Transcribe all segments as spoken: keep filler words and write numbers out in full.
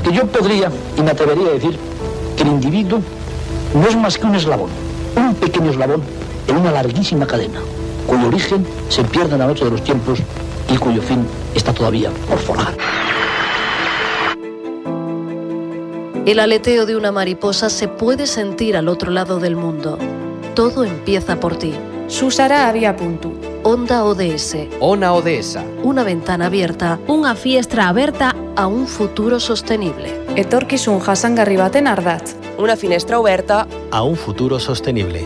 Porque yo podría, y me atrevería a decir, que el individuo no es más que un eslabón, un pequeño eslabón en una larguísima cadena, cuyo origen se pierde en la noche de los tiempos y cuyo fin está todavía por forjar. El aleteo de una mariposa se puede sentir al otro lado del mundo. Todo empieza por ti. Susara Abiapuntu. Onda O D S. Ona O D S. Una ventana abierta. Una fiestra aberta a un futuro sostenible. Etorkizun jasangarri baten ardatz. Una finestra oberta a un futuro sostenible.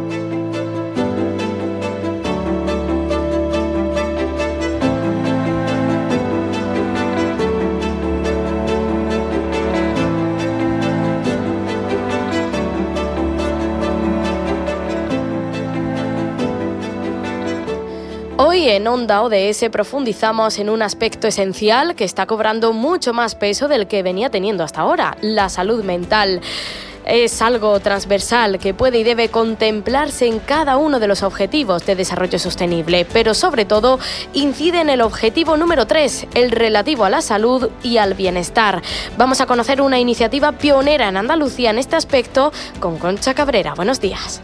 Hoy en Onda O D S profundizamos en un aspecto esencial que está cobrando mucho más peso del que venía teniendo hasta ahora, la salud mental. Es algo transversal que puede y debe contemplarse en cada uno de los objetivos de desarrollo sostenible, pero sobre todo incide en el objetivo número tres, el relativo a la salud y al bienestar. Vamos a conocer una iniciativa pionera en Andalucía en este aspecto con Concha Cabrera. Buenos días.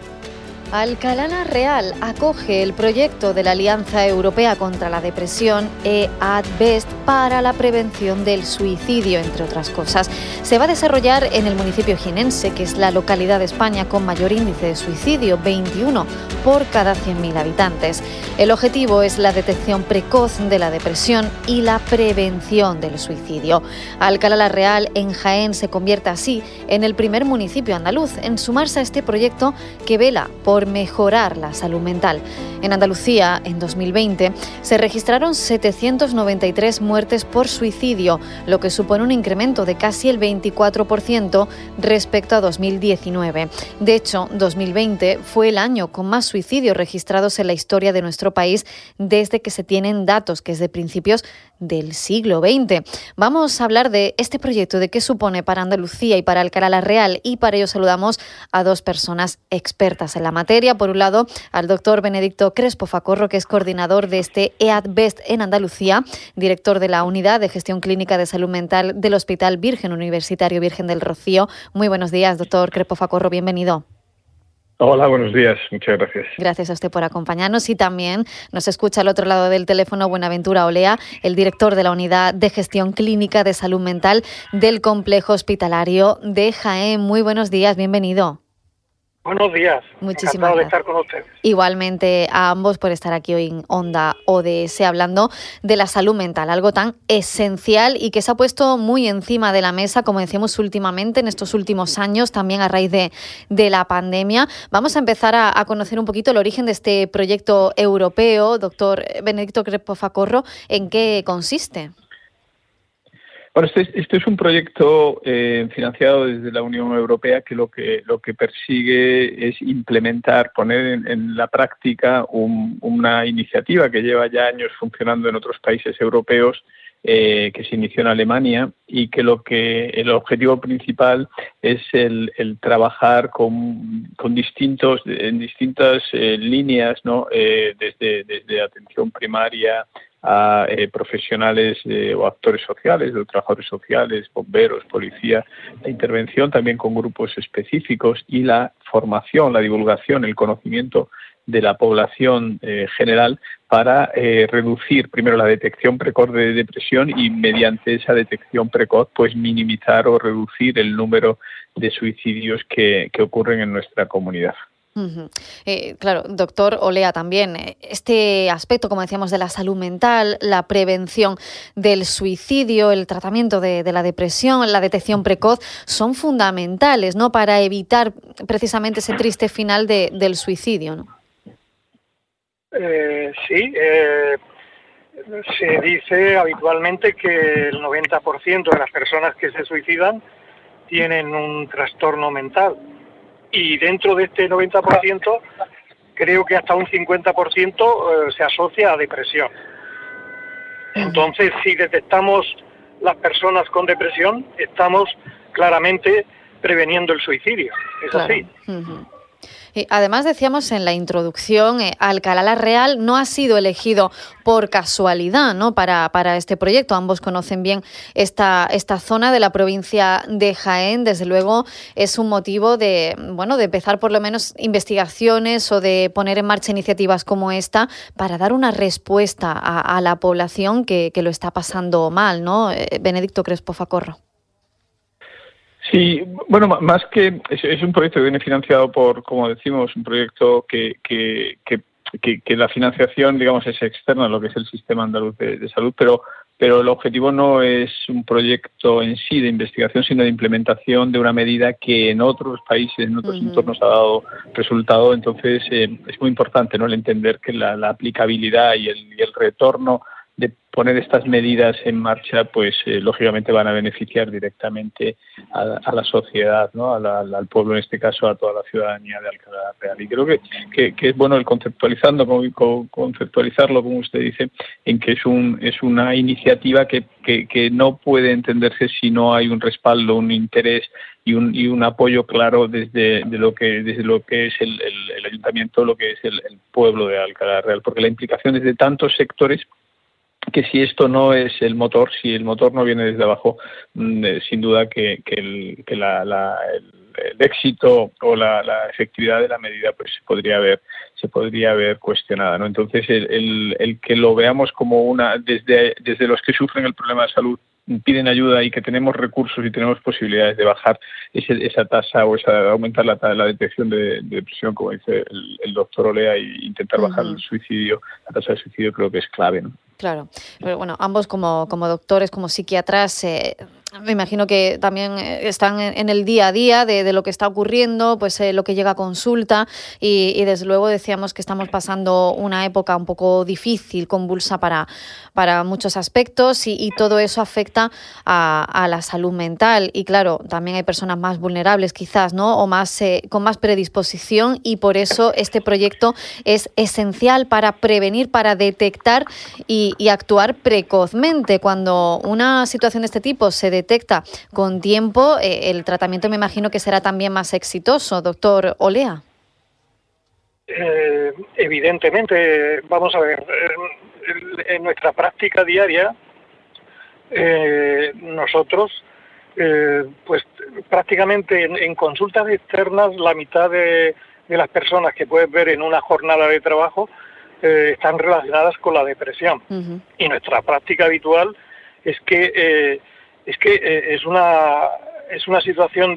Alcalá la Real acoge el proyecto de la Alianza Europea contra la Depresión E A D BEST para la prevención del suicidio, entre otras cosas. Se va a desarrollar en el municipio jienense, que es la localidad de España con mayor índice de suicidio, veintiuno por cada cien mil habitantes. El objetivo es la detección precoz de la depresión y la prevención del suicidio. Alcalá la Real en Jaén se convierte así en el primer municipio andaluz en sumarse a este proyecto que vela por mejorar la salud mental. En Andalucía, en dos mil veinte, se registraron setecientas noventa y tres muertes por suicidio, lo que supone un incremento de casi el veinticuatro por ciento respecto a dos mil diecinueve. De hecho, dos mil veinte fue el año con más suicidios registrados en la historia de nuestro país desde que se tienen datos, que es de principios del siglo veinte. Vamos a hablar de este proyecto, de qué supone para Andalucía y para Alcalá la Real, y para ello saludamos a dos personas expertas en la materia. Por un lado, al doctor Benedicto Crespo Facorro, que es coordinador de este E A D BEST en Andalucía, director de la Unidad de Gestión Clínica de Salud Mental del Hospital Virgen Universitario Virgen del Rocío. Muy buenos días, doctor Crespo Facorro, bienvenido. Hola, buenos días. Muchas gracias. Gracias a usted por acompañarnos, y también nos escucha al otro lado del teléfono Buenaventura Olea, el director de la Unidad de Gestión Clínica de Salud Mental del Complejo Hospitalario de Jaén. Muy buenos días, bienvenido. Buenos días. Muchísimas Encantado gracias. de estar con ustedes. Igualmente a ambos por estar aquí hoy en Onda O D S hablando de la salud mental, algo tan esencial y que se ha puesto muy encima de la mesa, como decíamos últimamente, en estos últimos años, también a raíz de, de la pandemia. Vamos a empezar a, a conocer un poquito el origen de este proyecto europeo. Doctor Benedicto Crespo Facorro, ¿en qué consiste? Bueno, este, este es un proyecto eh, financiado desde la Unión Europea que lo que lo que persigue es implementar, poner en, en la práctica un, una iniciativa que lleva ya años funcionando en otros países europeos, eh, que se inició en Alemania, y que lo que el objetivo principal es el, el trabajar con, con distintos en distintas eh, líneas, ¿no? Eh, desde desde atención primaria a eh, profesionales eh, o actores sociales, de trabajadores sociales, bomberos, policía, la intervención también con grupos específicos y la formación, la divulgación, el conocimiento de la población eh, general para eh, reducir primero la detección precoz de depresión y mediante esa detección precoz pues minimizar o reducir el número de suicidios que, que ocurren en nuestra comunidad. Uh-huh. Eh, claro, doctor Olea, también este aspecto, como decíamos, de la salud mental, la prevención del suicidio, el tratamiento de, de la depresión, la detección precoz, son fundamentales, ¿no?, para evitar precisamente ese triste final de, del suicidio, ¿no? Eh, sí, eh, se dice habitualmente que el noventa por ciento de las personas que se suicidan tienen un trastorno mental. Y dentro de este noventa por ciento, creo que hasta un cincuenta por ciento eh, se asocia a depresión. Entonces, si detectamos las personas con depresión, estamos claramente preveniendo el suicidio. Es claro. así. Uh-huh. Y además, decíamos en la introducción, eh, Alcalá la Real no ha sido elegido por casualidad, ¿no? Para, para este proyecto. Ambos conocen bien esta, esta zona de la provincia de Jaén. Desde luego es un motivo de, bueno, de empezar por lo menos investigaciones o de poner en marcha iniciativas como esta para dar una respuesta a, a la población que, que lo está pasando mal, ¿no? Eh, Benedicto Crespo Facorro. Sí, bueno, más que es, es un proyecto que viene financiado por, como decimos, un proyecto que, que, que, que, que la financiación, digamos, es externa a lo que es el sistema andaluz de, de salud, pero pero el objetivo no es un proyecto en sí de investigación, sino de implementación de una medida que en otros países, en otros uh-huh. entornos ha dado resultado. Entonces, eh, es muy importante, ¿no?, el entender que la, la aplicabilidad y el, y el retorno de poner estas medidas en marcha, pues eh, lógicamente van a beneficiar directamente a, a la sociedad, ¿no?, a la, al pueblo, en este caso a toda la ciudadanía de Alcalá la Real. Y creo que, que, que es bueno el conceptualizando, como, conceptualizarlo, como usted dice, en que es un es una iniciativa que, que, que no puede entenderse si no hay un respaldo, un interés y un y un apoyo claro desde de lo que desde lo que es el, el, el ayuntamiento, lo que es el, el pueblo de Alcalá la Real, porque la implicación es de tantos sectores que si esto no es el motor, si el motor no viene desde abajo, eh, sin duda que, que, el, que la, la, el, el éxito o la, la efectividad de la medida pues se podría haber se podría haber cuestionada, ¿no? Entonces el, el, el que lo veamos como una desde desde los que sufren el problema de salud, piden ayuda y que tenemos recursos y tenemos posibilidades de bajar ese, esa tasa o esa aumentar la, la detección de, de depresión, como dice el, el doctor Olea, y intentar uh-huh. bajar el suicidio, la tasa de suicidio, creo que es clave, ¿no? Claro, pero bueno, ambos como, como doctores, como psiquiatras, eh, me imagino que también están en el día a día de, de lo que está ocurriendo, pues eh, lo que llega a consulta y, y desde luego decíamos que estamos pasando una época un poco difícil, convulsa para, para muchos aspectos y, y todo eso afecta a, a la salud mental y claro, también hay personas más vulnerables quizás, ¿no? O más eh, con más predisposición y por eso este proyecto es esencial para prevenir, para detectar y, y actuar precozmente. Cuando una situación de este tipo se detecta con tiempo, eh, el tratamiento me imagino que será también más exitoso, doctor Olea. Eh, evidentemente, vamos a ver, en, en nuestra práctica diaria, eh, nosotros, eh, pues prácticamente en, en consultas externas, la mitad de, de las personas que puedes ver en una jornada de trabajo eh, están relacionadas con la depresión. Uh-huh. Y nuestra práctica habitual es que eh, es que eh, es una es una situación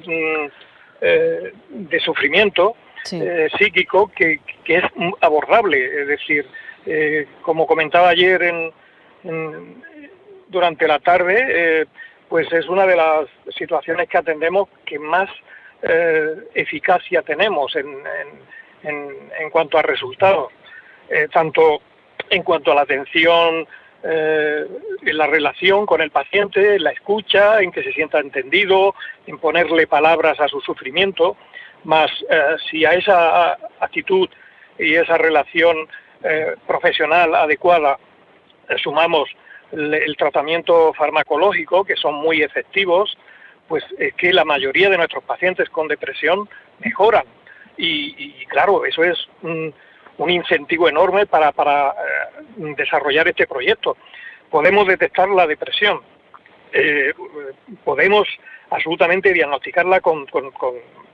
eh, de sufrimiento sí. eh, psíquico que, que es abordable, es decir, eh, como comentaba ayer en, en durante la tarde, eh, pues es una de las situaciones que atendemos que más eh, eficacia tenemos en, en, en, en cuanto a resultados, eh, tanto en cuanto a la atención, eh, en la relación con el paciente, en la escucha, en que se sienta entendido, en ponerle palabras a su sufrimiento, más eh, si a esa actitud y esa relación eh, profesional adecuada eh, sumamos el, el tratamiento farmacológico, que son muy efectivos, pues es que la mayoría de nuestros pacientes con depresión mejoran. Y, y claro, eso es un, un incentivo enorme para, para eh, desarrollar este proyecto. Podemos detectar la depresión, eh, podemos absolutamente diagnosticarla con, con, con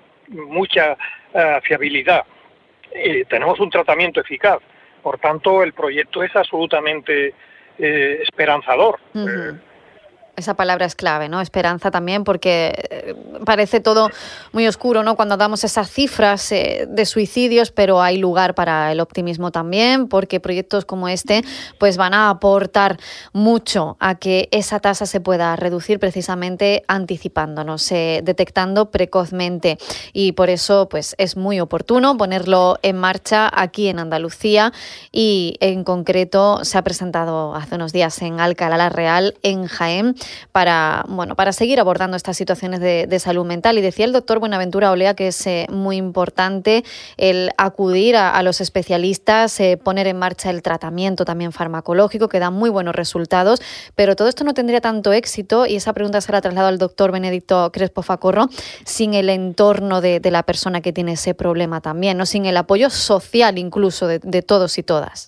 mucha uh, fiabilidad. Eh, tenemos un tratamiento eficaz, por tanto el proyecto es absolutamente eh, esperanzador. Uh-huh. Eh, Esa palabra es clave, ¿no? Esperanza también, porque eh, parece todo muy oscuro, ¿no? Cuando damos esas cifras eh, de suicidios, pero hay lugar para el optimismo también, porque proyectos como este pues van a aportar mucho a que esa tasa se pueda reducir precisamente anticipándonos, eh, detectando precozmente. Y por eso pues es muy oportuno ponerlo en marcha aquí en Andalucía y en concreto se ha presentado hace unos días en Alcalá la Real, en Jaén, para, bueno, para seguir abordando estas situaciones de, de salud mental. Y decía el doctor Buenaventura Olea que es eh, muy importante el acudir a, a los especialistas, eh, poner en marcha el tratamiento también farmacológico, que da muy buenos resultados, pero todo esto no tendría tanto éxito, y esa pregunta se la traslado al doctor Benedicto Crespo Facorro, sin el entorno de, de la persona que tiene ese problema también, ¿no? Sin el apoyo social incluso de, de todos y todas.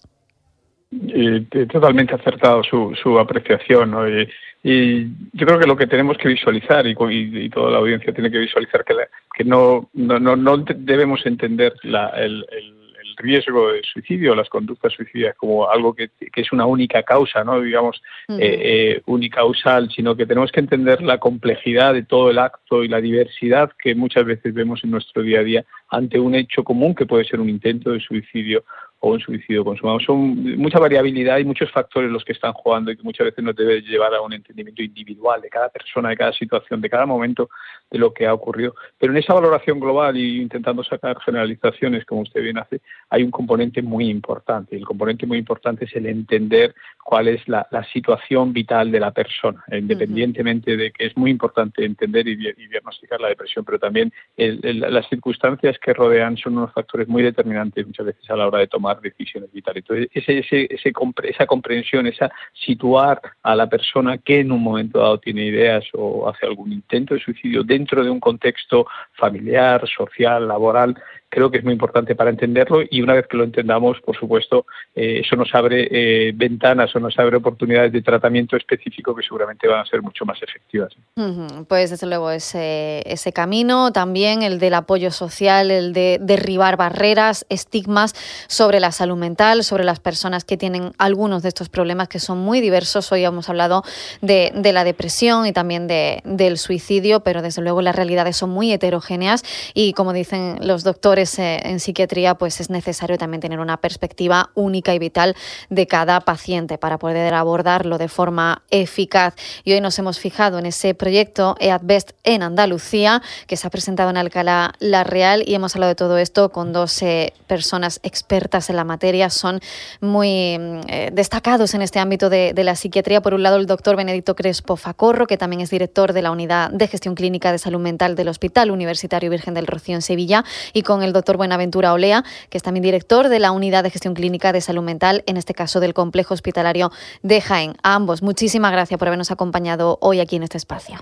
Eh, totalmente acertado su, su apreciación, ¿no? Y, y yo creo que lo que tenemos que visualizar, y, y, y toda la audiencia tiene que visualizar, que, la, que no, no, no, no debemos entender la, el, el riesgo de suicidio, las conductas suicidas, como algo que, que es una única causa, no digamos uh-huh. eh, eh, unicausal, sino que tenemos que entender la complejidad de todo el acto y la diversidad que muchas veces vemos en nuestro día a día ante un hecho común que puede ser un intento de suicidio o un suicidio consumado. Son mucha variabilidad y muchos factores los que están jugando, y que muchas veces nos debe llevar a un entendimiento individual de cada persona, de cada situación, de cada momento de lo que ha ocurrido. Pero en esa valoración global, y intentando sacar generalizaciones, como usted bien hace, hay un componente muy importante. Y el componente muy importante es el entender cuál es la, la situación vital de la persona, independientemente uh-huh. de que es muy importante entender y, y diagnosticar la depresión, pero también el, el, las circunstancias que rodean son unos factores muy determinantes muchas veces a la hora de tomar decisiones vitales. Entonces, ese, ese, ese, esa comprensión, esa situar a la persona que en un momento dado tiene ideas o hace algún intento de suicidio dentro de un contexto familiar, social, laboral, creo que es muy importante para entenderlo, y una vez que lo entendamos, por supuesto, eh, eso nos abre eh, ventanas o nos abre oportunidades de tratamiento específico que seguramente van a ser mucho más efectivas. Uh-huh. Pues desde luego ese, ese camino, también el del apoyo social, el de derribar barreras, estigmas sobre la salud mental, sobre las personas que tienen algunos de estos problemas que son muy diversos. Hoy hemos hablado de, de la depresión y también de, del suicidio, pero desde luego las realidades son muy heterogéneas, y como dicen los doctores en psiquiatría, pues es necesario también tener una perspectiva única y vital de cada paciente para poder abordarlo de forma eficaz. Y hoy nos hemos fijado en ese proyecto EADVEST en Andalucía, que se ha presentado en Alcalá la Real, y hemos hablado de todo esto con dos eh, personas expertas en la materia. Son muy eh, destacados en este ámbito de, de la psiquiatría. Por un lado, el doctor Benedicto Crespo Facorro, que también es director de la Unidad de Gestión Clínica de Salud Mental del Hospital Universitario Virgen del Rocío en Sevilla, y con el doctor Buenaventura Olea, que es también director de la Unidad de Gestión Clínica de Salud Mental, en este caso del Complejo Hospitalario de Jaén. A ambos, muchísimas gracias por habernos acompañado hoy aquí en este espacio.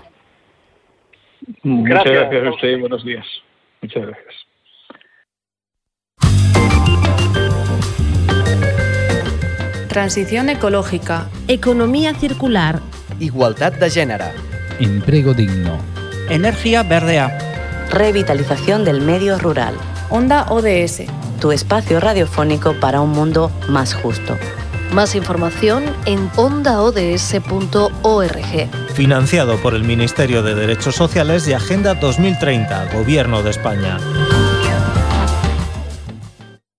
Muchas gracias, gracias a usted y buenos días. Muchas gracias. Transición ecológica. Economía circular. Igualdad de género. Empleo digno. Energía verdea. Revitalización del medio rural. Onda O D S. Tu espacio radiofónico para un mundo más justo. Más información en onda o d s punto org. Financiado por el Ministerio de Derechos Sociales y Agenda dos mil treinta, Gobierno de España.